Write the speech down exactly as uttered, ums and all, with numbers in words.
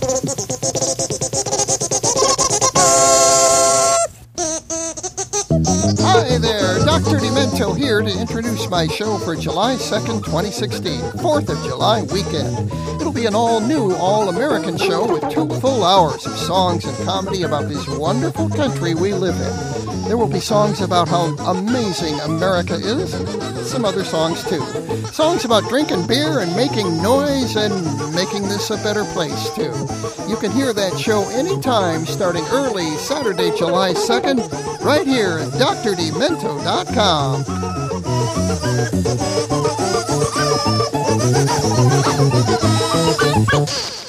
Hi there, Doctor Demento here to introduce my show for July second, twenty sixteen, fourth of July weekend. It'll be an all-new, all-American show with two full hours of songs and comedy about this wonderful country we live in. There will be songs about how amazing America is, and some other songs too. Songs about drinking beer and making noise and making this a better place too. You can hear that show anytime starting early Saturday, July second, right here at D R Demento dot com. Thank you.